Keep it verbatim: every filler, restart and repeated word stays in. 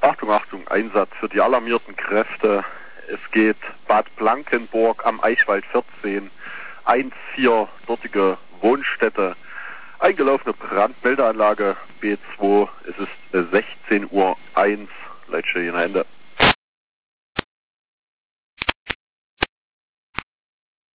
Achtung, Achtung, Einsatz für die alarmierten Kräfte. Es geht Bad Blankenburg am Eichwald vierzehn, eins vier, dortige Wohnstätte. Eingelaufene Brandmeldeanlage B zwei, es ist sechzehn Uhr eins, Leitstelle Ende.